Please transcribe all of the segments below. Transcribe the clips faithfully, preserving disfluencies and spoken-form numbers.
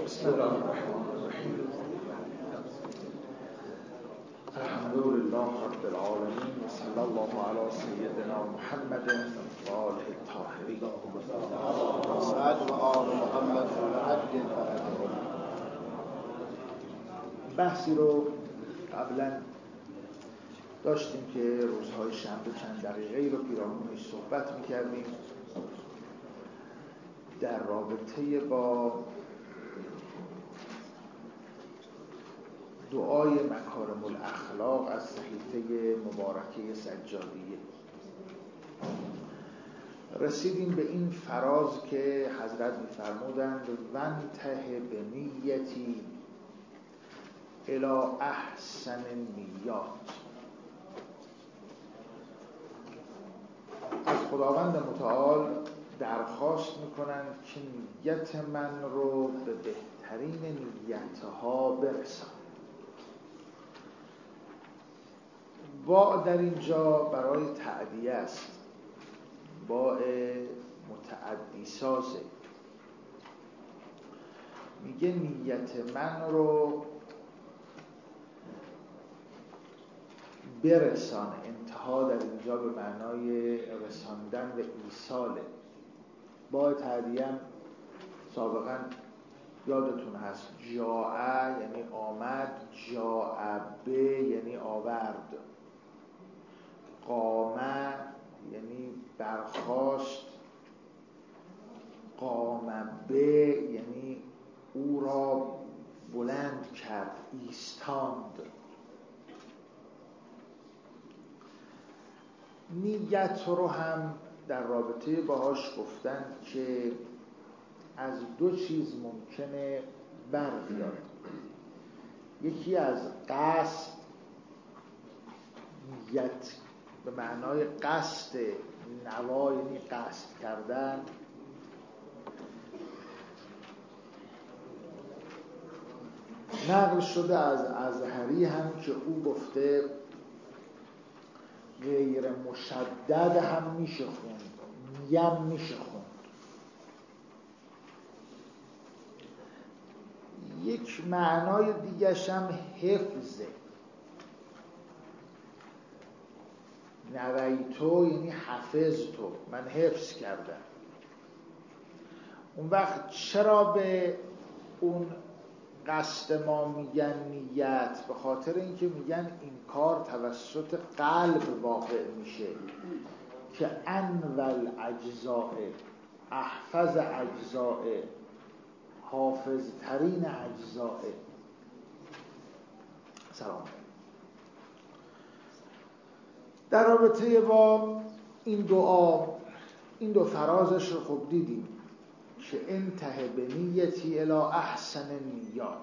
بسم الله الرحمن الرحیم. الحمدلله رب العالمین و صلی الله علی سیدنا محمد و آله الطاهرین. بعد و آل محمد و عبد. بحثی رو قبلا داشتیم که روزهای شنبه چند دقیقه‌ای رو پیرامونش صحبت می‌کردیم در رابطه با دعای مکارم الاخلاق از صحیفه مبارکه سجادیه. رسیدیم به این فراز که حضرت می‌فرمودند وانتهی به نیتی الی احسن نیات. از خداوند متعال درخواست میکنند که نیت من رو به بهترین نیتها برسان. با در اینجا برای تعدیه است، با متعدی سازه. میگه نیت من رو برسان. انتها در اینجا به معنای رساندن و ایصاله. با تعدیه سابقا یادتون هست جاء یعنی آمد، جاء به یعنی آورد، قامه یعنی برخاست، قام به یعنی او را بلند کرد، ایستاند. نیت رو هم در رابطه باهاش گفتن که از دو چیز ممکنه بر بیاد. یکی از قصد، نیت به معنای قصد، نوا یعنی قصد کردن. نقل شده از ازهری هم که او گفته غیر مشدد هم میشه خوند، نیم میشه خوند. یک معنای دیگرش هم حفظه. نویتو یعنی حفظتو، من حفظ کردم. اون وقت چرا به اون قصد ما میگن نیت؟ به خاطر اینکه میگن این کار توسط قلب واقع میشه که انول اجزاء، احفظ اجزاء، حافظ ترین اجزاء. سلام. در رابطه با این دعا، این دو فرازش رو خوب دیدیم که انتهی به نیتی الی احسن نیات.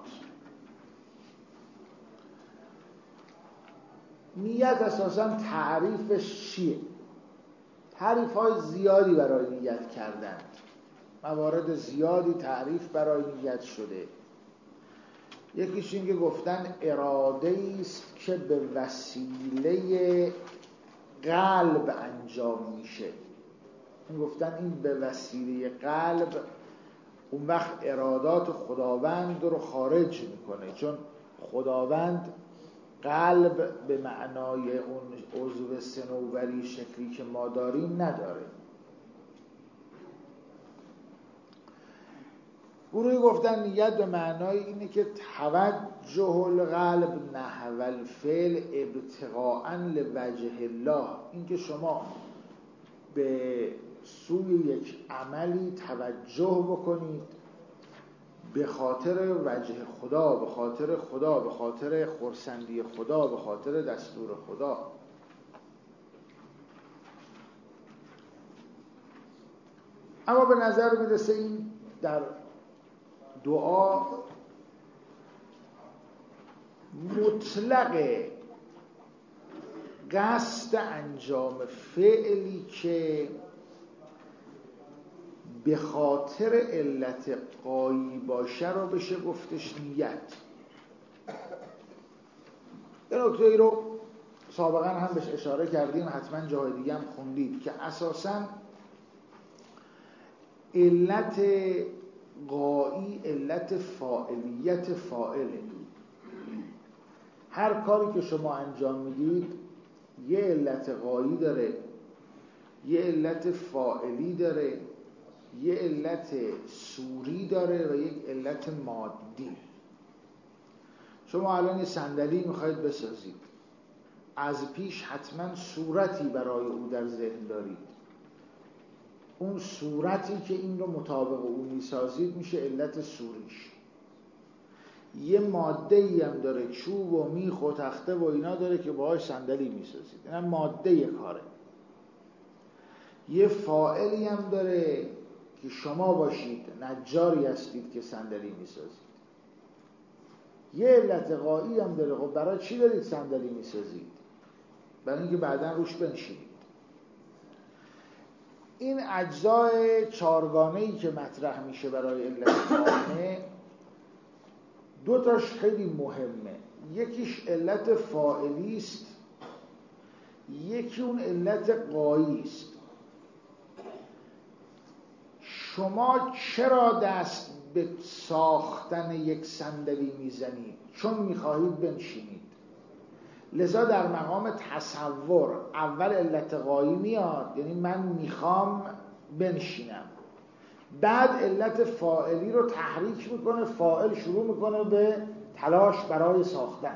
نیت اساساً تعریفش چیه؟ تعریف های زیادی برای نیت کردن، موارد زیادی تعریف برای نیت شده. یکیش این که گفتن اراده است که به وسیله قلب انجام میشه. این گفتن این به وسیله قلب، اون وقت ارادات خداوند رو خارج میکنه، چون خداوند قلب به معنای اون عضو صنوبری شکلی که ما داریم نداره. گروهی گفتن نیت به معنای اینه که توجه القلب نحو الفعل ابتغاء لوجه الله. این که شما به سوی یک عملی توجه بکنید به خاطر وجه خدا، به خاطر خدا، به خاطر خرسندی خدا، به خاطر دستور خدا. اما به نظر میرسه این در دعا مطلق قصد انجام فعلی که به خاطر علت غایی باشه رو بشه گفتش نیت. این نکته ای رو سابقا هم بهش اشاره کردیم، حتما جای دیگه هم خوندید که اساساً علت غایی علت فاعلیت فاعله. هر کاری که شما انجام میدید یه علت غایی داره، یه علت فاعلی داره، یه علت صوری داره و یک علت مادی. شما الان یه صندلی میخواید بسازید، از پیش حتما صورتی برای او در ذهن دارید. اون صورتی که این رو مطابق او میسازید میشه علت صوریش. یه ماده ای هم داره، چوب و میخ و تخته و اینا داره که باهاش صندلی میسازید، اینا ماده کاره. یه فاعلی هم داره که شما باشید، نجاری هستید که صندلی میسازید. یه علت غایی هم داره. خب برای چی دارید صندلی میسازید؟ برای اینکه بعداً روش بنشینید. این اجزای چارگانه‌ای که مطرح میشه برای علت قائمه، دو تاش خیلی مهمه. یکیش علت فاعلی است، یکی اون علت غایی است. شما چرا دست به ساختن یک صندلی میزنید؟ چون میخواهید بنشینید. لذا در مقام تصور اول علت غایی میاد، یعنی من میخوام بنشینم. بعد علت فاعلی رو تحریک میکنه، فاعل شروع میکنه به تلاش برای ساختن.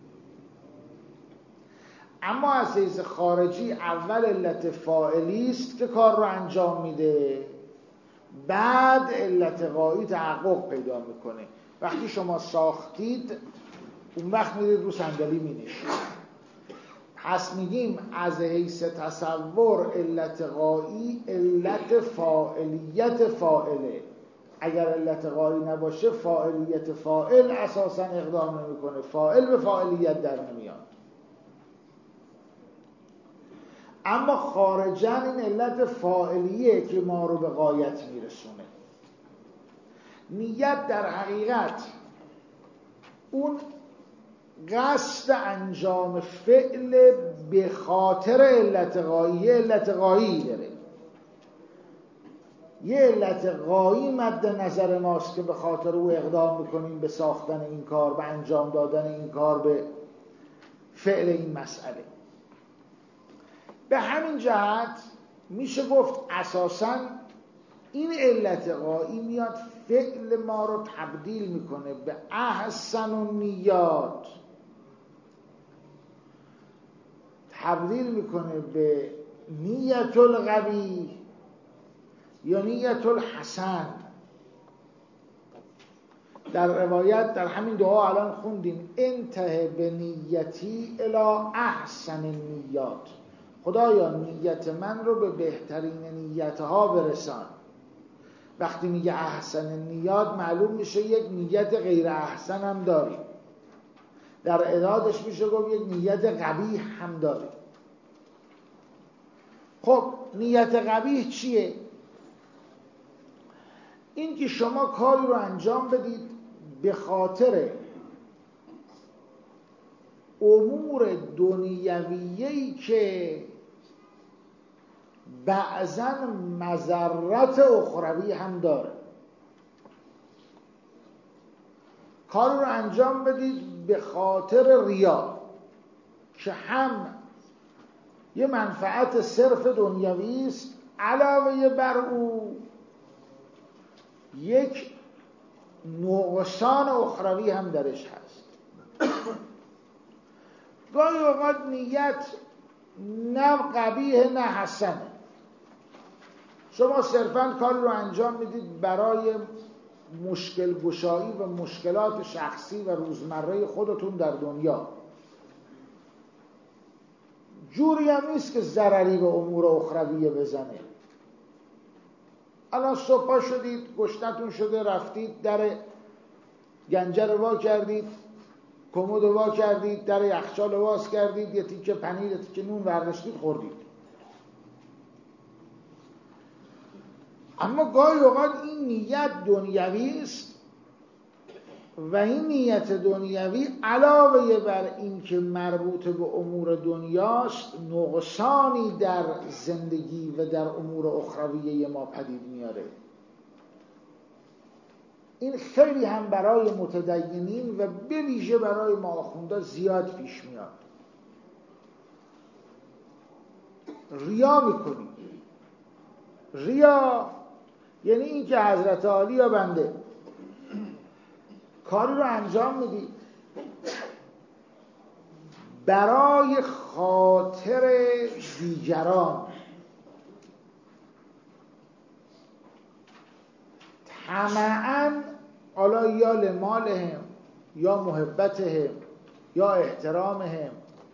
اما از حیث خارجی اول علت فاعلی است که کار رو انجام میده، بعد علت غایی تحقق پیدا میکنه. وقتی شما ساختید اون وقت میرید رو صندلی مینشید. پس میگیم از حیث تصور علت غایی علت فاعلیت فاعله. اگر علت غایی نباشه فاعلیت فاعل اساسا اقدام نمیکنه، فاعل به فاعلیت در نمیاد. اما خارجاً این علت فاعلیه که ما رو به غایت میرسونه. نیت در حقیقت اون قصد انجام فعل به خاطر علت غایی، علت غایی داره. یه علت غایی مد نظر ماست که به خاطر او اقدام میکنیم به ساختن این کار، به انجام دادن این کار، به فعل این مسئله. به همین جهت میشه گفت اساساً این علت غایی میاد فعل ما رو تبدیل میکنه به احسن النیات، تبدیل میکنه به نیت القوی یا نیت الحسن. در روایت در همین دعا الان خوندیم انتهی به نیتی الی احسن النیات. خدایا نیت من رو به بهترین نیتها برسان. وقتی میگه احسن نیات معلوم میشه یک نیت غیر احسن هم داریم، در اعدادش میشه گفت یک نیت قبیح هم داریم. خب نیت قبیح چیه؟ این که شما کاری رو انجام بدید به خاطر امور دنیویی که بعضاً مضرت اخروی هم داره. کار رو انجام بدید به خاطر ریا که هم یه منفعت صرف دنیوی است، علاوه بر او یک نقصان اخروی هم درش هست. گاهی اوقات نیت نه قبیح نه حسنه. شما صرفاً کار رو انجام میدید برای مشکل گشایی و مشکلات شخصی و روزمره خودتون در دنیا. جوری هم نیست که ضرری به امور اخرویه بزنه. الان صبح شدید، گشنتون شده، رفتید در گنجه رو وا کردید، کمد رو وا کردید، در یخچال رو باز کردید، یه تیکه پنیر، یه تیکه نون برداشتید خوردید. اما گاهی اوقات این نیت دنیوی است و این نیت دنیوی علاوه بر این که مربوط به امور دنیاست، نقصانی در زندگی و در امور اخرویه ما پدید میاره. این خیلی هم برای متدینین و به ویژه برای ما آخوندا زیاد پیش میاد. ریا میکنی. ریا یعنی این که حضرت عالی یا بنده کاری رو انجام میدی برای خاطر دیگران، طمعاً، حالا یا لمالهم یا محبتهم یا احترامهم.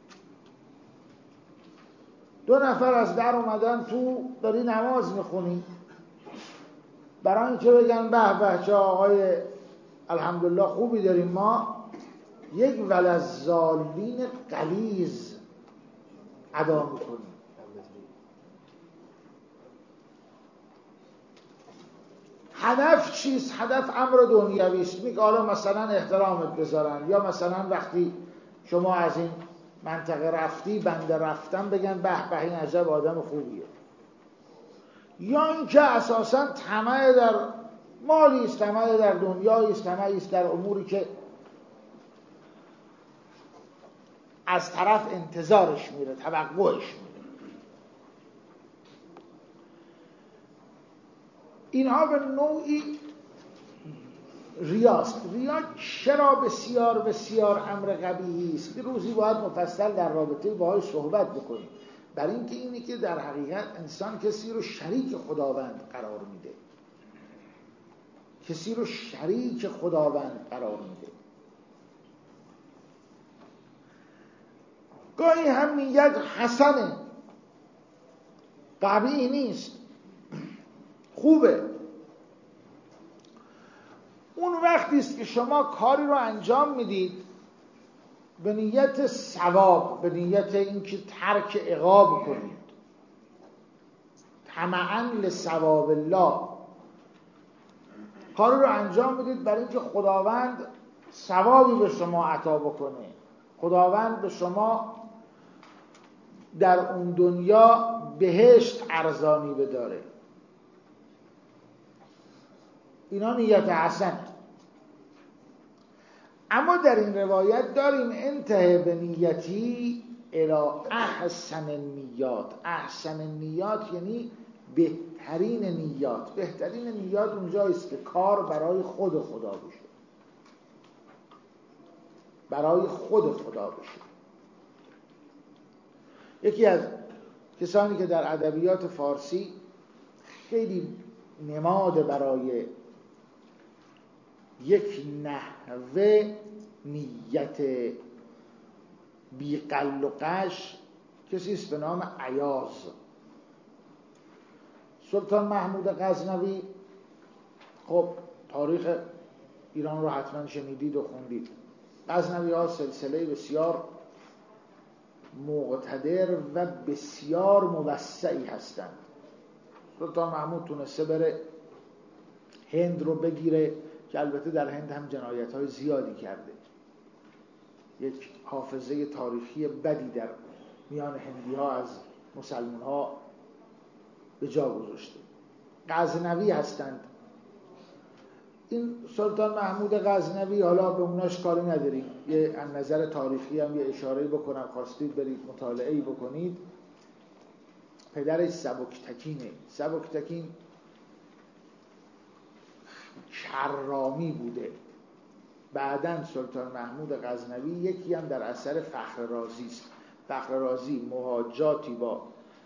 دو نفر از در اومدن تو، داری نماز میخونی، برای اینکه بگن به به چه آقای الحمدلله خوبی داریم ما، یک ولذالین غلیظ ادا میکنیم. هدف چیست؟ هدف امر دنیوی است. میگه حالا مثلا احترامت بذارن، یا مثلا وقتی شما از این منطقه رفتی بنده رفتم بگن به به این عجب آدم خوبیه. یا اینکه اساسا طمع در مالی است، طمع در دنیایی است، طمعی است در اموری که از طرف انتظارش میره، توقعش میره. اینها به نوعی ریاست. ریا چرا بسیار بسیار امر قبیحی است؟ روزی باید مفصل در رابطه باهاش صحبت بکنیم. برای اینکه اینه که در حقیقت انسان کسی رو شریک خداوند قرار میده، کسی رو شریک خداوند قرار میده. گاهی هم میگه حسنه، قبیح نیست، خوبه. اون وقتی است که شما کاری رو انجام میدید به نیت ثواب، به نیت اینکه ترک عقاب کنید، طمعاً لثواب الله، کاری رو انجام میدید برای اینکه خداوند ثوابی به شما عطا بکنه، خداوند به شما در اون دنیا بهشت ارزانی بداره. اینا نیت حسن. اما در این روایت داریم انتهی به نیتی الی احسن النیات. احسن النیات یعنی بهترین نیات. بهترین نیات اونجاییست که کار برای خود خدا بشه، برای خود خدا بشه. یکی از کسانی که در ادبیات فارسی خیلی نماد برای یک نحوه نیت بیقل و قش کسی است به نام عیاض. سلطان محمود غزنوی، خب تاریخ ایران رو حتما شنیدید و خوندید. غزنوی ها سلسله بسیار مقتدر و بسیار موسعی هستند. سلطان محمود تونسته بره هند رو بگیره که البته در هند هم جنایت‌های زیادی کرده. یک حافظه تاریخی بدی در میان هندی‌ها از مسلمان‌ها به جا گذاشته. غزنوی هستند. این سلطان محمود غزنوی، حالا به اوناش کاری نداریم، یه از نظر تاریخی هم یه اشاره‌ای بکنم، خواستید برید مطالعه‌ای بکنید. پدرش سبکتکینه. سبکتکین کرامی بوده. بعداً سلطان محمود غزنوی یکی هم در اثر فخر رازی است. فخر رازی مهاجاتی با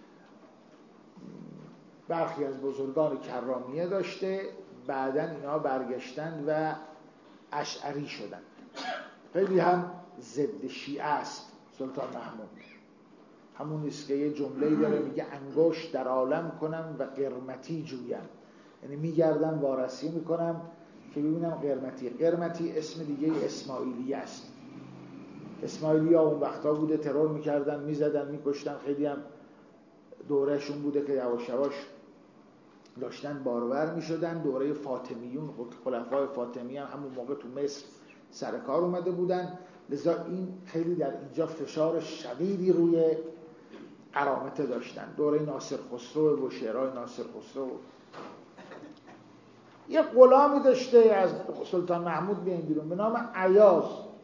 برخی از بزرگان کرامیه داشته، بعداً اینا برگشتند و اشعری شدند. خیلی هم ضد شیعه است سلطان محمود. همون نیست که یه جمله‌ای داره میگه انگشت در عالم کنم و قرمتی جویم، یعنی میگردم وارسی میکنم که ببینم قرمتی. قرمتی اسم دیگه اسماعیلی است. اسماعیلی ها اون وقتا بوده ترور میکردن، میزدن، میکشتن. خیلی هم دورهشون بوده که یواش یواش داشتن بارور میشدن. دوره فاطمیون، خلفای فاطمی هم همون موقع تو مصر سر کار اومده بودن، لذا این خیلی در اینجا فشار شدیدی روی قرامته داشتن. دوره ناصر خسرو و شعرهای ناصر خسرو. یه غلامی داشته از سلطان محمود بیاین بیرون به نام ایاز.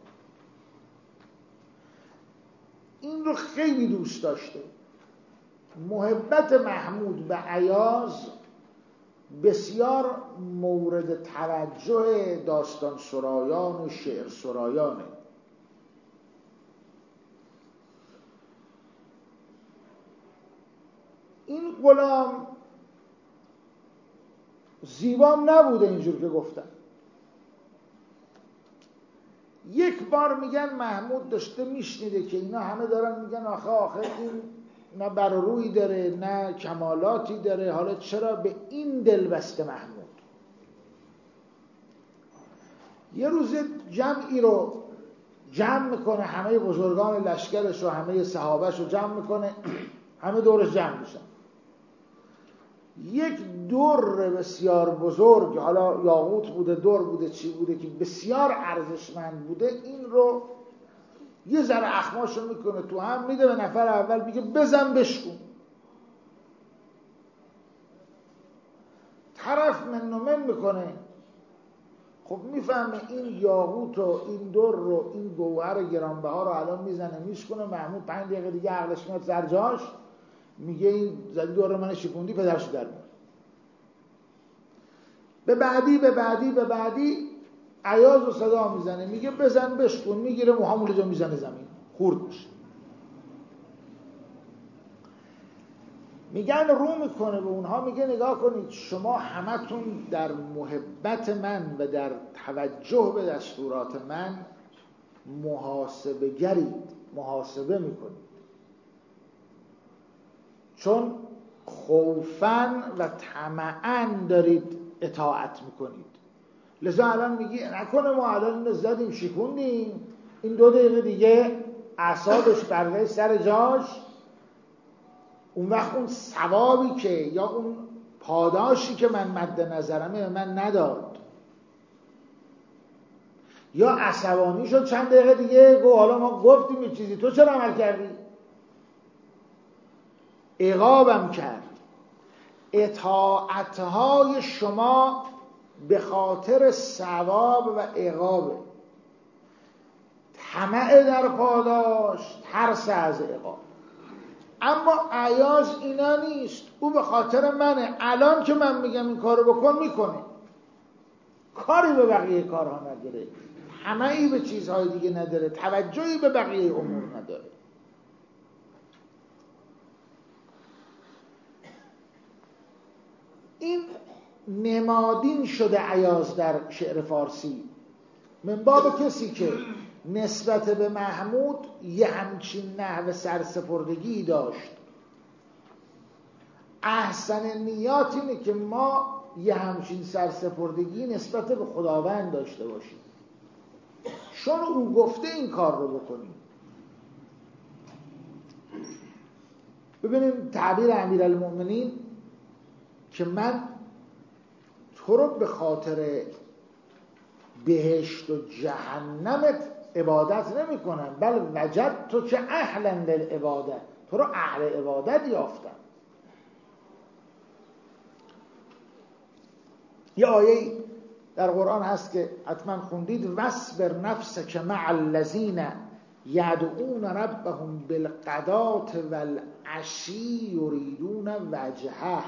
این رو خیلی دوست داشته. محبت محمود به ایاز بسیار مورد توجه داستان سرایان و شعر سرایانه. این غلام زیبام نبوده اینجور که گفتم. یک بار میگن محمود داشته میشنیده که اینا همه دارن میگن آخه آخه این نه بر روی داره نه کمالاتی داره، حالا چرا به این دل بسته محمود؟ یه روز جمعی رو جمع میکنه، همه بزرگان لشکرش و همه صحابهش رو جمع میکنه، همه دورش جمع میشن. یک در بسیار بزرگ، حالا یاقوت بوده در بوده چی بوده که بسیار ارزشمند بوده، این رو یه ذره اخماشو میکنه تو هم، میده به نفر اول، میگه بزن بشکن. طرف من و من میکنه. خب میفهمه این یاقوت رو این در رو این گوهر گرانبها رو الان میزنه میشکنه. محمود پنج دقیقه دیگه عقلش میاد سر جاش، میگه این زدی در رو من شکوندی پدرشو در میاد. به بعدی به بعدی به بعدی ایاز رو صدا میزنه، میگه بزن بشکن، میگیره موهامون رو میزنه زمین خورد میشه. میگن رو میکنه به اونها، میگه نگاه کنید شما همتون در محبت من و در توجه به دستورات من محاسبه گرید، محاسبه میکنید، چون خوفاً و طمعاً دارید اطاعت میکنید. لذا الان میگی نکنه ما الان اینو زدیم شکوندیم، این دو دقیقه دیگه اعصابش برگشت سر جاش، اون وقت اون ثوابی که یا اون پاداشی که من مد نظرمه به من نداد، یا عصبانی شد چند دقیقه دیگه گفت حالا ما گفتیم یه چیزی تو چرا عمل کردی؟ عقابم کرد. اطاعتهای شما به خاطر ثواب و عقابه، طمع در پاداش، ترس از عقاب. اما ایاز اینا نیست، او به خاطر منه، الان که من میگم این کارو بکن میکنه، کاری به بقیه کارها نداره، طمعی به چیزهای دیگه نداره، توجهی به بقیه امور نداره. این نمادین شده ایاز در شعر فارسی، من باب کسی که نسبت به محمود یه همچین نحو سرسپردگی داشت. احسن نیات اینه که ما یه همچین سرسپردگی نسبت به خداوند داشته باشیم، چون او گفته این کار رو بکنیم. ببینیم تعبیر امیرالمؤمنین که من تو رو به خاطر بهشت و جهنمت عبادت نمی کنم، بل وجد تو که اهلا للعبادت، تو رو اهل عبادت یافتم. یه آیه در قرآن هست که حتما خوندید، واصبر نفسک مع الذین یدعون ربهم بالغداة والعشی یریدون وجهه.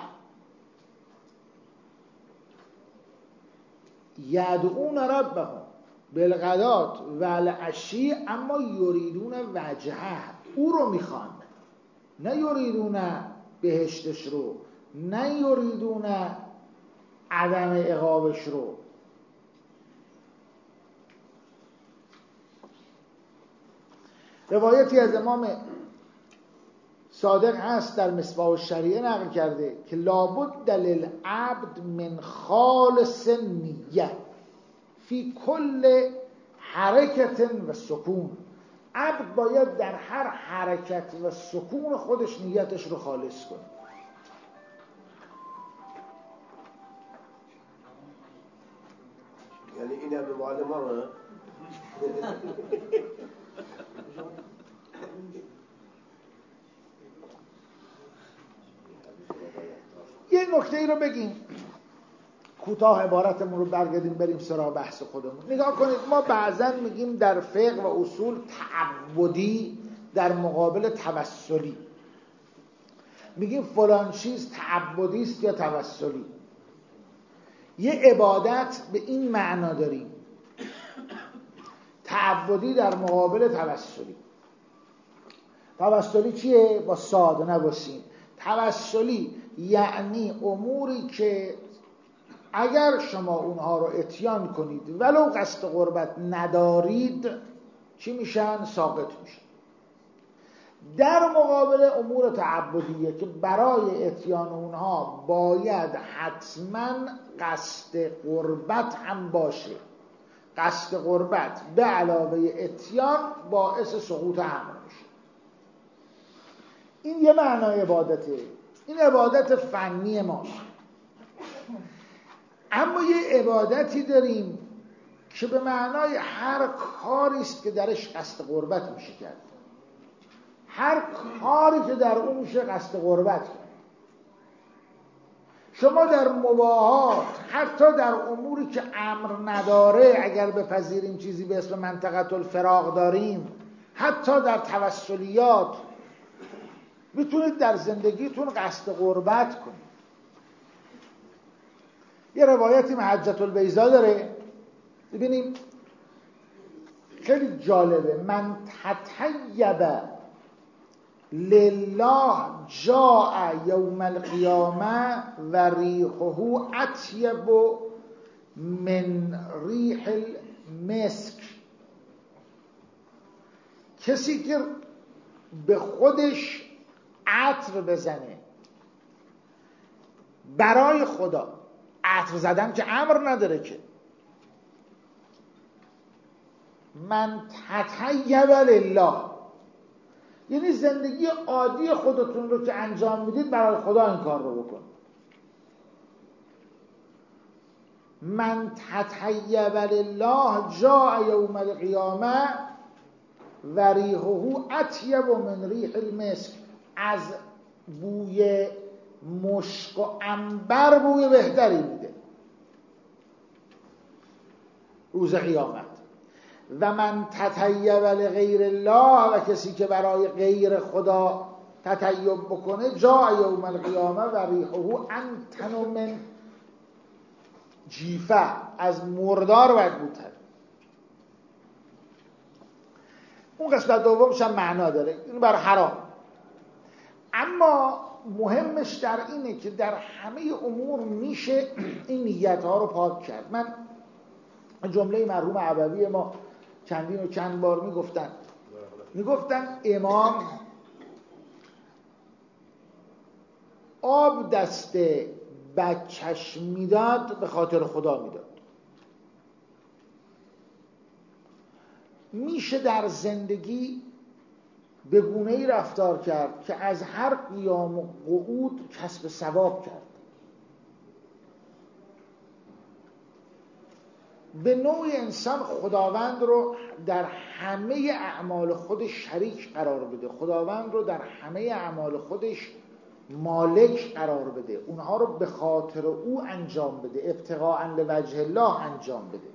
یدعون ربهم بالغداة والعشی، اما یریدون وجهه، او رو میخوان، نه یریدون بهشتش رو، نه یریدون عدم عقابش رو. روایتی از امام صادق هست در مصباح الشریعه نقل کرده که لابد للعبد من خالص نیه فی کل حرکت و سکون. عبد باید در هر حرکت و سکون خودش نیتش رو خالص کنه. یعنی این هم به معلمان یه نکته ای رو بگیم. کوتاه عبارتمون رو برگردیم بریم سراغ بحث خودمون. نگاه کنید، ما بعضا میگیم در فقه و اصول تعبدی در مقابل توسلی، میگیم فلان چیز تعبدی است یا توسلی. یه عبادت به این معنا داریم، تعبدی در مقابل توسلی. توسلی چیه؟ با صاد نه با سین. توسلی یعنی اموری که اگر شما اونها رو اتیان کنید ولو قصد قربت ندارید چی میشن؟ ساقط میشن. در مقابل امور تعبدیه که برای اتیان اونها باید حتما قصد قربت هم باشه. قصد قربت به علاوه اتیان باعث سقوط امر میشه. این یه معنای عبادته، این عبادت فنی ماست. اما یه عبادتی داریم که به معنای هر کاری است که درش قصد قربت میشه کرد. هر کاری که در اون میشه قصد قربت کرد. شما در مباحات، حتی در اموری که امر نداره، اگر بپذیریم چیزی به اسم منطقه الفراغ داریم، حتی در توسلیات میتونید در زندگیتون قصد قربت کنید. یه روایتی حجة البیضاء داره، ببینیم خیلی جالبه. من تطیب لله جاء یوم القیامه و ریحه اطیب من ریح المسک. کسی که به خودش عطر بزنه برای خدا، عطر زدن که امر نداره که، من تطیب لله یعنی زندگی عادی خودتون رو که انجام میدید برای خدا این کار رو بکن. من تطیب لله جاء یوم القیامه و ریحه اطیب من ریح المسک. از بوی مشک و عنبر بوی بهتری میده روز قیامت. و من تطیب لغیر الله، و کسی که برای غیر خدا تطیب بکنه، جاء یوم القیامه و ریحه انتن من جیفه، از مردار بدبوتر. اون قسمت دومش هم معنا داره، این بر حرام. اما مهمش در اینه که در همه امور میشه این نیت ها رو پاک کرد. من جمله مرحوم عبوی ما چندین و چند بار میگفتن میگفتن امام آب دست بچهش میداد به خاطر خدا میداد. میشه در زندگی به گونه‌ای رفتار کرد که از هر قیام و قعود کسب ثواب کرد. به نوع انسان خداوند رو در همه اعمال خودش شریک قرار بده، خداوند رو در همه اعمال خودش مالک قرار بده، اونها رو به خاطر او انجام بده، ابتغاء لوجه الله انجام بده.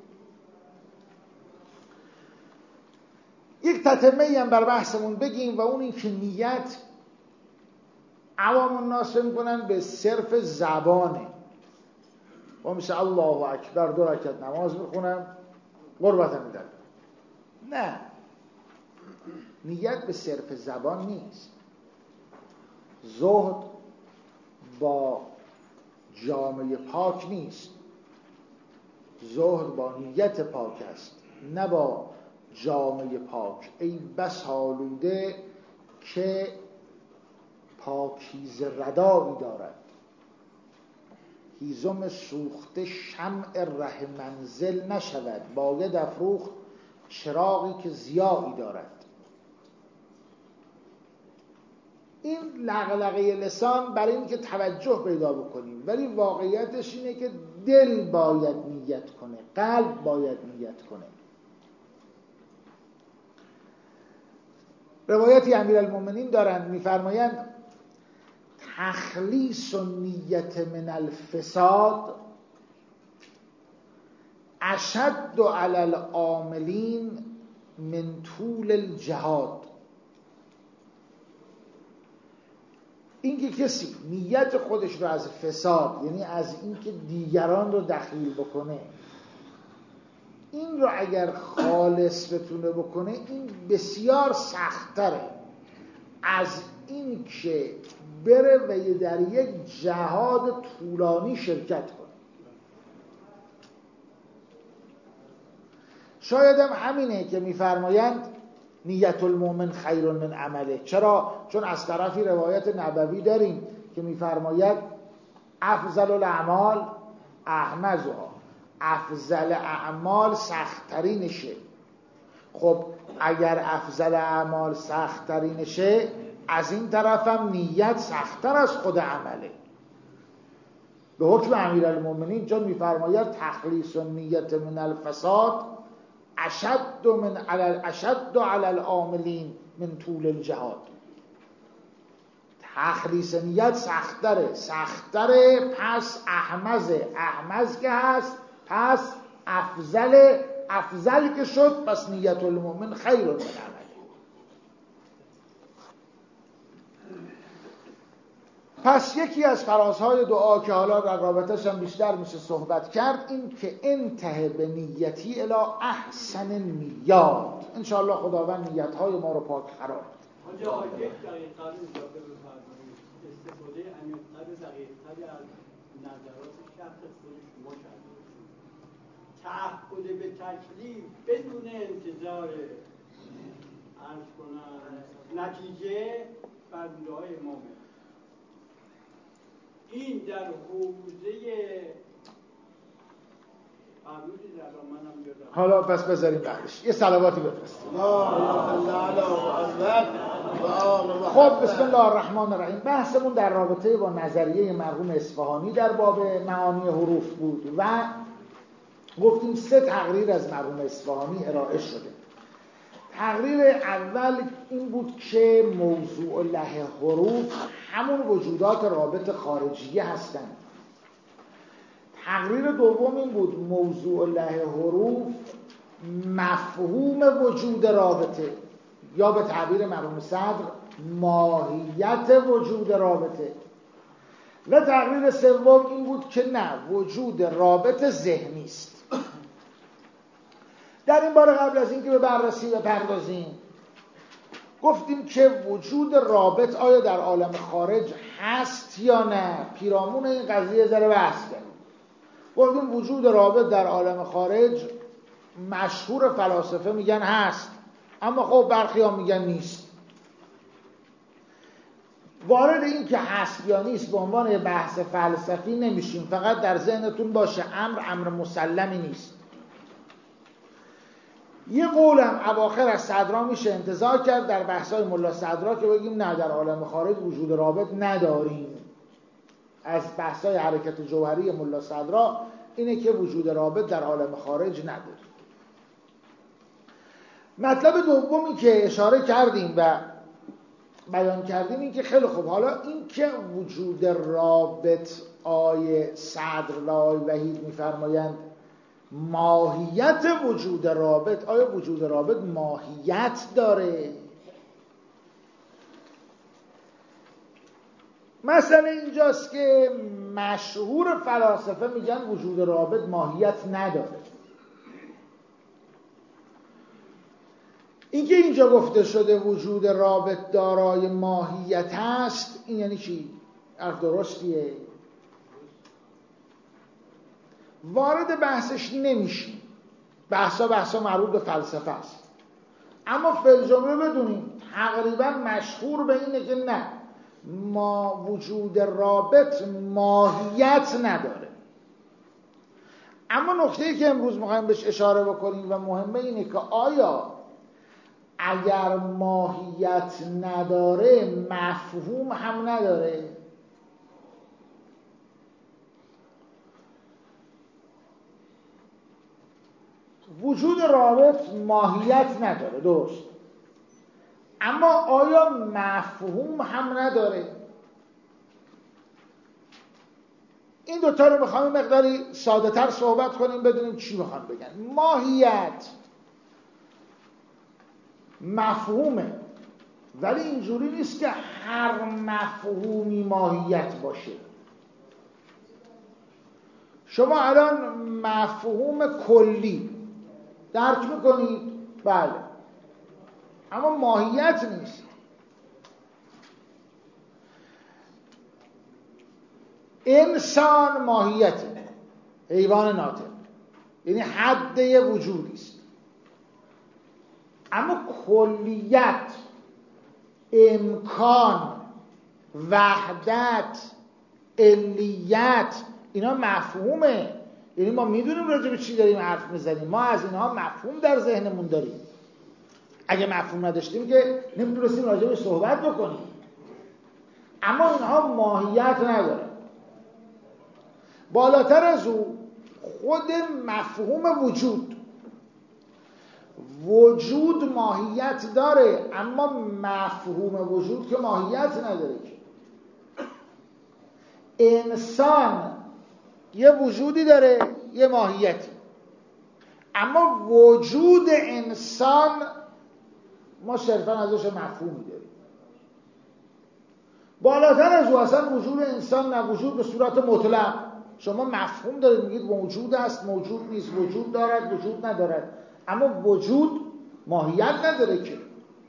یک تتمه‌ای هم بر بحثمون بگیم و اون این که نیت عوام الناس میکنن به صرف زبانه. و مثل الله اکبر دو رکعت نماز میخونم قربت میدم. نه، نیت به صرف زبان نیست. زهد با جامعه پاک نیست، زهد با نیت پاک است، نه با جامعه پاک. ای بس آلوده که پاکیز ردایی دارد، هیزم سوخته شمع ره منزل نشود، باید افروخت چراغی که ضیایی دارد. این لغلغه لسان برای این که توجه پیدا بکنیم، ولی واقعیتش اینه که دل باید نیت کنه، قلب باید نیت کنه. روایتی امیرالمومنین دارند میفرمایند تخلیص و نیت من الفساد اشد علی العاملین من طول الجهاد. اینکه کسی نیت خودش رو از فساد، یعنی از اینکه دیگران رو دخیل بکنه، این رو اگر خالص بتونه بکنه، این بسیار سخت‌تره از این که بره و در یک جهاد طولانی شرکت کنه. شاید هم همینه که میفرمایند نیت المؤمن خیر من عمله. چرا؟ چون از طرفی روایت نبوی داریم که میفرماید افضل الاعمال احمزها، افضل اعمال سخت‌ترینشه. خب اگر افضل اعمال سخت‌ترینشه، از این طرفم نیت سخت‌تر از خود عمله. به حکم امیرالمومنین چون میفرماید تخلیص النیت من الفساد اشد من علی اشد علی العاملین من طول الجهاد. تخلیص نیت سخت‌تره، سخت‌تره پس احمزه، احمز که هست پس افضل، افضل که شد پس نیت المؤمن خیر من عمله. پس یکی از فرازهای دعا که حالا در رابطه‌اش هم بیشتر میشه صحبت کرد، این که انتهی به نیتی الی احسن نیات. انشاءالله خداوند نیت‌های ما رو پاک قرار بده. آنجا یک دقیقه اضافه بفرمایید، استفاده عمیق‌تر دقیق‌تری از نظرات شخص خود شما کرده، تعهد به تکلیف بدون انتظار عرض کنم نتیجه بنده‌های مؤمن. این در حوزه حالا پس بذاریم بعدش یه صلواتی بفرستیم. خب بسم الله الرحمن الرحیم. بحثمون در رابطه با نظریه مرحوم اصفهانی در باب معانی حروف بود و گفتیم سه تقریر از مرحوم اصفهانی ارائه شده. تقریر اول این بود که موضوع له حروف همون وجودات رابط خارجیه هستند. تقریر دوم این بود موضوع له حروف مفهوم وجود رابطه، یا به تعبیر مرحوم صدر ماهیت وجود رابطه. و تقریر سوم این بود که نه، وجود رابط ذهنی است. در این باره قبل از اینکه به بررسی بپردازیم گفتیم که وجود رابط آیا در عالم خارج هست یا نه. پیرامون این قضیه ذره بحث کردیم. گفتیم وجود رابط در عالم خارج مشهور فلاسفه میگن هست، اما خب برخی ها میگن نیست. وارد این که هست یا نیست به عنوان بحث فلسفی نمیشیم، فقط در ذهنتون باشه امر امر مسلمی نیست. یه قولم اواخر از صدرا میشه انتزاع کرد در بحثای ملا صدرا که بگیم نه، در عالم خارج وجود رابط نداریم. از بحثای حرکت جوهری ملا صدرا اینه که وجود رابط در عالم خارج نداریم. مطلب دومی که اشاره کردیم و بیان کردیم این که خیلی خوب، حالا این که وجود رابط آیه صدر و آیه وحید میفرمایند ماهیت وجود رابط، آیا وجود رابط ماهیت داره؟ مثلا اینجاست که مشهور فلاسفه میگن وجود رابط ماهیت نداره. اینکه اینجا گفته شده وجود رابط دارای ماهیت هست، این یعنی چی؟ حرف درستیه؟ وارد بحثش نمیشیم، بحثا بحثا مربوط به فلسفه است. اما فی الجمله بدونیم تقریبا مشهور به اینه که نه، ما وجود رابط ماهیت نداره. اما نکته‌ای که امروز می‌خوایم بهش اشاره بکنیم و مهمه اینه که آیا اگر ماهیت نداره مفهوم هم نداره؟ وجود رابط ماهیت نداره، درست، اما آیا مفهوم هم نداره؟ این دوتا رو میخوام مقداری ساده تر صحبت کنیم بدونیم چی میخوام بگن. ماهیت مفهومه، ولی اینجوری نیست که هر مفهومی ماهیت باشه. شما الان مفهوم کلی درک میکنید، بله، اما ماهیت نیست. انسان ماهیته، حیوان ناطق، یعنی حد وجودی است. اما کلیت، امکان، وحدت، علیت، اینا مفهومه. یعنی ما میدونیم راجع به چی داریم حرف میزنیم، ما از اینها مفهوم در ذهنمون داریم. اگه مفهوم نداشتیم که نمیتونستیم راجع به صحبت بکنیم. اما اینها ماهیت نداره. بالاتر از او خود مفهوم وجود، وجود ماهیت داره، اما مفهوم وجود که ماهیت نداره. انسان یه وجودی داره، یه ماهیتی، اما وجود انسان ما صرفا ازش مفهومی داریم. بالاتر از او اصلا وجود انسان نه وجود به صورت مطلق. شما مفهوم دارید، میگید موجود است، موجود نیست، وجود دارد، وجود ندارد، اما وجود ماهیت نداره. که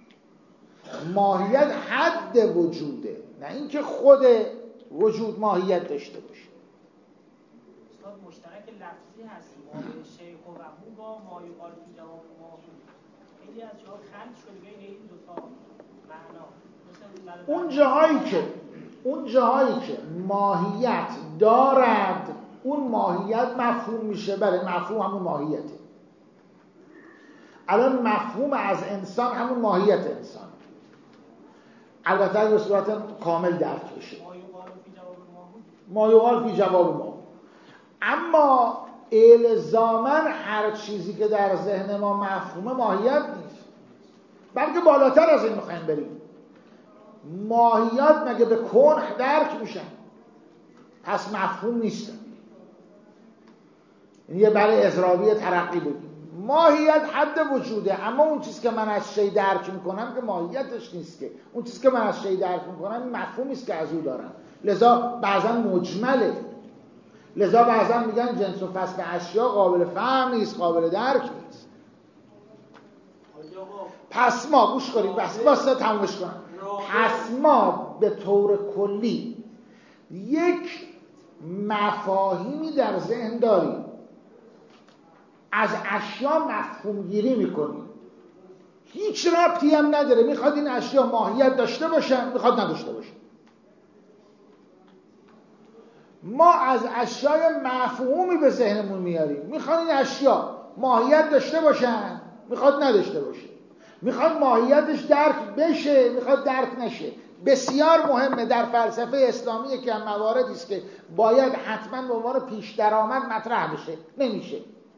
ماهیت حد وجوده، نه اینکه خود وجود ماهیت داشته باشه. استاد مشترک لفظی هست ما شیخ و وهو با ما یقال فی جواب ما. خیلی از جاها خلط شده بین این دو تا معنا. اون جاهایی که اون جاهایی که ماهیت دارد، اون ماهیت مفهوم میشه. بله، مفهوم همون ماهیته. الان مفهوم از انسان همون ماهیت انسان، البته به صورت کامل درک بشه. ما یقال فی جواب ما. اما الزاماً هر چیزی که در ذهن ما مفهوم ماهیت نیست، بلکه بالاتر از این میخوایم بریم. ماهیت مگه به کنه درک میشن؟ پس مفهوم نیستن. یه برای اضرابی ترقی بودیم. ماهیت حد وجوده، اما اون چیز که من از شی درک میکنم که ماهیتش نیست. که اون چیز که من از شی درک میکنم مفهومی است که از او دارم. لذا بعضا مجمله، لذا بعضا میگن جنس و فصل اشیا قابل فهم نیست، قابل درک نیست. پس ما گوش کنید، بس واسه تمومش کنم. پس ما به طور کلی یک مفاهیمی در ذهن داریم، از اشیا مفهوم گیری میکنیم، هیچ ربطی هم نداره میخواد این اشیا ماهیت داشته باشن میخواد نداشته باشن. ما از اشیای مفهومی به ذهنمون میاریم، میخواد این اشیا ماهیت داشته باشن میخواد نداشته باشه، میخواد ماهیتش درک بشه میخواد درک نشه. بسیار مهمه در فلسفه اسلامی که هم مواردی است که باید حتما به عنوان پیش درآمد مطرح بشه، نمیشه.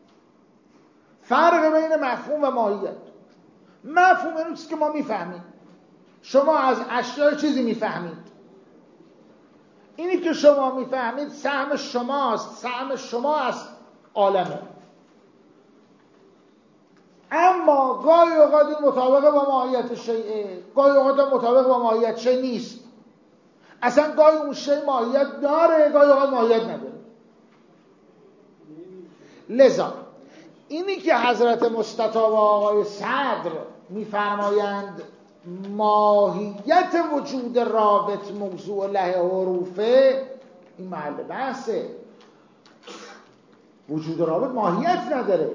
فرق بین مفهوم و ماهیت. مفهوم اینه چیزی که ما میفهمیم. شما از اشیاء چیزی میفهمید، اینی که شما میفهمید سهم شماست، سهم شما از عالمه. اما گاهی اوقات این مطابق با ماهیت شیء، گاهی اوقات مطابق با ماهیت شیء نیست. اصلا گاهی اون شیء ماهیت داره، گاهی اوقات ماهیت نداره. لذا اینی که حضرت مستطاب و آقای صدر میفرمایند ماهیت وجود رابط موضوع له حروفه، این محل بحثه. وجود رابط ماهیت نداره.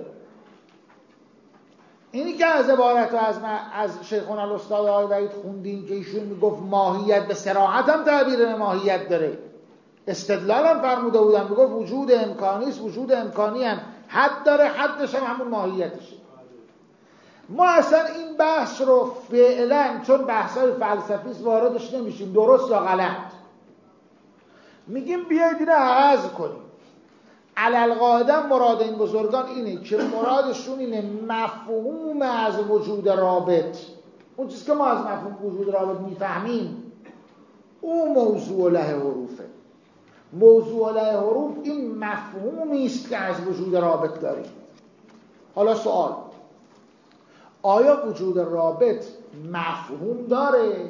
اینی که از عبارت از از شیخنا الاستاد آقای وحید خوندیم که ایشون میگفت ماهیت به صراحت هم تعبیر ماهیت داره، استدلال هم فرموده بودن، میگفت وجود امکانی است، وجود امکانی هم حد داره، حدش هم همون ماهیتشه. ما اصلا این بحث رو فعلا چون بحث‌های فلسفی است واردش نمیشیم، درست یا غلط. میگیم بیایید اینو عوض کنیم. علالقاعده مراد این بزرگان اینه که مرادشون اینه مفهوم از وجود رابط، اون چیز که ما از مفهوم وجود رابط میفهمیم، اون موضوع له حروفه. موضوع له حروف این مفهومی است که از وجود رابط داریم. حالا سوال، آیا وجود رابط مفهوم داره؟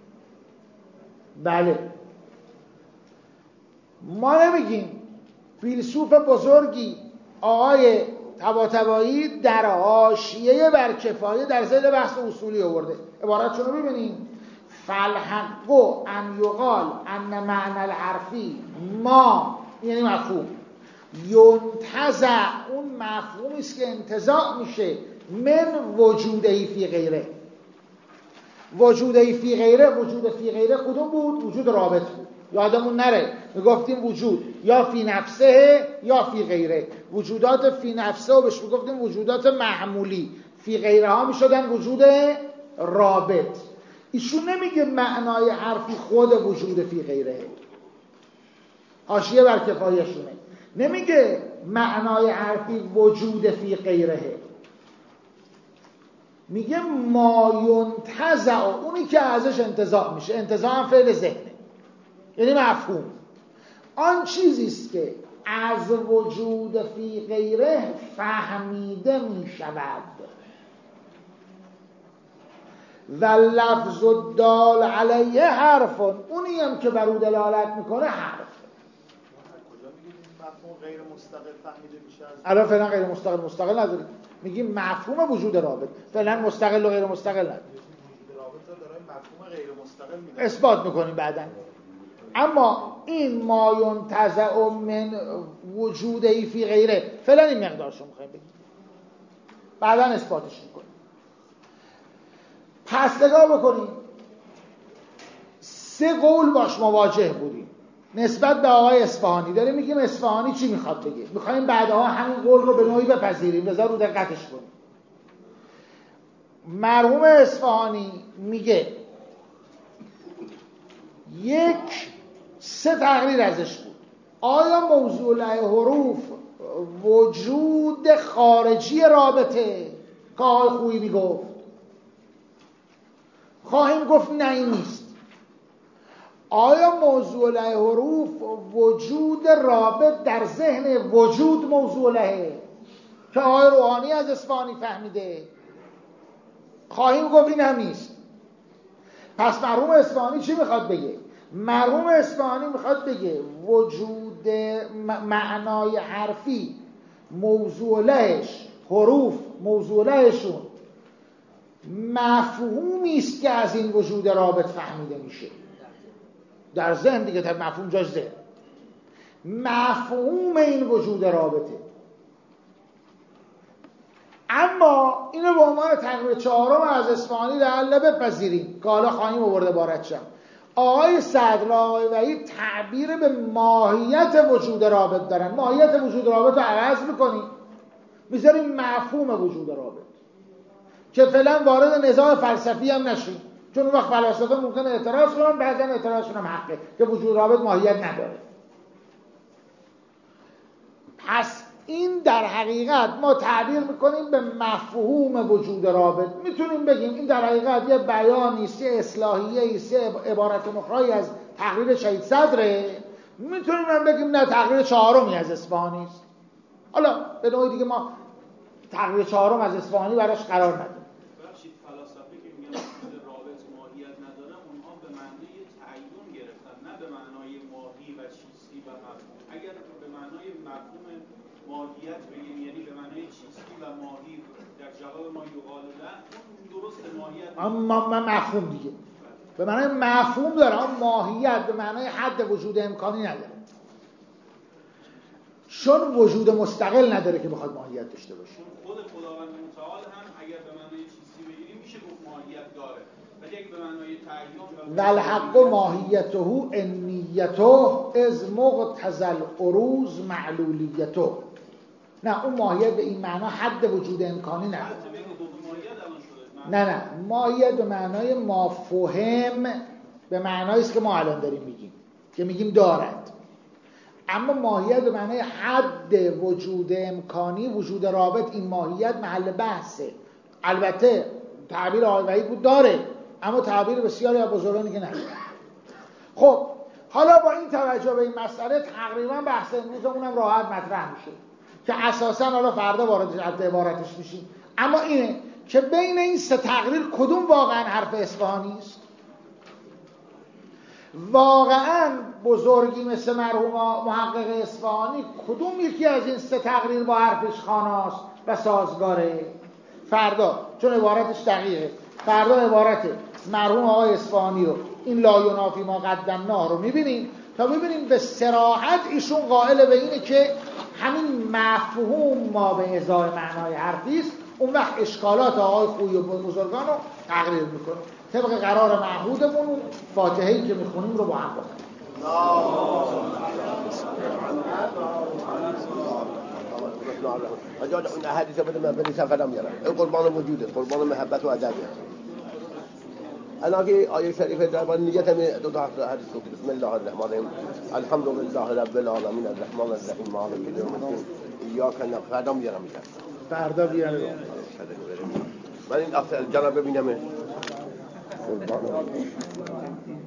بله. ما نمیگیم. فیلسوف بزرگی آقای طباطبایی در حاشیه برکفایه در ذیل بحث اصولی آورده، عبارتشون رو ببینیم: فالحق ان یقال ان معنی الحرفی ما، یعنی مفهوم، ینتزع، اون مفهومی است که انتزاع میشه، من وجودهی فی غیره. وجودهی فی غیره، وجود فی غیره کدوم بود؟ وجود رابط بود. یادمون نره میگفتیم وجود یا فی نفسه یا فی غیره. وجودات فی نفسه و بهش میگفتیم وجودات محمولی، فی غیره ها میشدن وجود رابط. ایشون نمیگه معنای حرفی خود وجود فی غیره، حاشیه بر کفایشونه، نمیگه معنای حرفی وجود فی غیره، میگه ما ینتزع، اونی که ازش انتزاع میشه. انتزاع هم فعل ذهنه، یعنی مفهوم. آن چیزی است که از وجود فی غیره فهمیده میشود و لفظ الدال علیه حرف، اونی هم که بر او دلالت میکنه حرف. کجا میگیم مفهوم غیر مستقل فهمیده میشه؟ الان فعلا غیر مستقل مستقل نداریم، میگیم مفهوم وجود رابط. فعلا مستقل و غیر مستقل نداریم. وجود رابط رو داریم مفهوم غیر مستقل میده، اثبات میکنیم بعداً. اما این ما ینتزع من وجودهی فی غیره، فعلا این مقدارشو میخوایم بگیم، بعداً اثباتش میکنیم. پس نگاه بکنیم، سه قول باش مواجه بودیم نسبت به آقای اصفهانی. داریم میگیم اصفهانی چی میخواد بگه، میخوایم بعدها همین قول رو به نوعی بپذیریم، بذار رو دقتش کنیم. مرحوم اصفهانی میگه یک سه تقریر ازش بود. آیا موضوع له حروف وجود خارجی رابطه که آقای خویی میگفت؟ خواهیم گفت نه، این نیست. آیا موضوع له حروف وجود رابط در ذهن وجود موضوع له که آقای روحانی از اصفهانی فهمیده؟ خواهیم گفت این هم نیست. پس مرحوم اصفهانی چی میخواد بگه؟ مرحوم اصفهانی میخواد بگه وجود معنای حرفی موضوع لهش، حروف موضوع لهشون مفهومی است که از این وجود رابط فهمیده میشه در ذهن دیگه. تا مفهوم جاش ذهن، مفهوم این وجود رابطه. اما اینو به عنوان تقریر چهارم از اصفهانی لعل بپذیریم که حالا خواهیم آورده بارتشم. آقای صدر و آقای وحید تعبیر به ماهیت وجود رابط دارن. ماهیت وجود رابط رو عوض میکنیم، میذاریم مفهوم وجود رابط، که فعلا وارد نزاع فلسفی هم نشیم، چون اون وقت فلاسفه ممکنه اعتراض کنن، بعضا اعتراضشون هم حقه که وجود رابط ماهیت نداره. پس این در حقیقت ما تعبیر میکنیم به مفهوم وجود رابط. میتونیم بگیم این در حقیقت یه بیانی است، یه اصلاحیه است، یه عبارت نخایی از تقریر شهید صدره. میتونیم هم بگیم نه، تقریر چهارمی از اصفهانی است. حالا به نوعی دیگه ما تقریر چهارم از اصفهانی براش قرار ندیم. ببخشید، فلاسفه که میگن وجود رابط ماهیت نداره، اونها به معنای تعین گرفتن، نه به معنای ماهی و چیستی و مفهوم. اگر به معنای مفهوم ماهیت بگیم، یعنی به معنای چیستی و ماهی، در جواب ما یقال له، اون درست ماهیت، اما مفهوم دیگه به معنای مفهوم داره، اما ماهیت به معنای حد وجود امکانی نداره، چون وجود مستقل نداره که بخواد ماهیت داشته باشه. خود خداوند متعال هم اگر به معنای چیزی بگیریم میشه گفت ماهیت داره، ولی اگه به معنای تعین و والحق ماهیته انیته از مقتضی العروض معلولیته، نه اون ماهیت به این معنا حد وجود امکانی نداره. نه نه، ماهیت به معنای مافهم، به معنایی است که ما الان داریم میگیم، که میگیم دارد. اما ماهیت به معنای حد وجود امکانی، وجود رابط، این ماهیت محل بحثه. البته تعبیر آقای وحید بود داره، اما تعبیر بسیاری از بزرگانی که نداره. خب حالا با این توجه به این مسئله تقریبا بحث امروزمون هم راحت مطرح میشه که اساسا حالا فردا وارد عبارتش میشیم. اما اینه که بین این سه تقریر کدوم واقعا حرف اصفهانی است؟ واقعا بزرگی مثل مرحوم محقق اصفهانی کدوم یکی از این سه تقریر با حرفش خاناست و سازگاره؟ فردا، چون عبارتش دقیقه، فردا عبارت مرحوم آقای اصفهانی رو، این لا ینافی ما قدمناه رو میبینیم تا ببینیم به صراحت ایشون قائل به اینه که همین مفهوم ما به ازای معنای حرفی است. اون وقت اشکالات آقای خویی و بزرگان رو تقریر میکنه طبق قرار معهودمون. فاتحه‌ای که میخونیم رو با هم بخونیم. اجازه اون حدیث بده من بلیس قدم میارم. این قربان وجوده، قربان محبت و ادب. الان که آیه شریفه درباره نیت همین دو تا حدیث گفت. بسم الله الرحمن الرحیم. الحمد لله رب العالمین الرحمن الرحیم مالک یوم الدین ایاک نعبد. قدم میارم میگم. فردا بیان. من این اصل جناب ببینم. قربان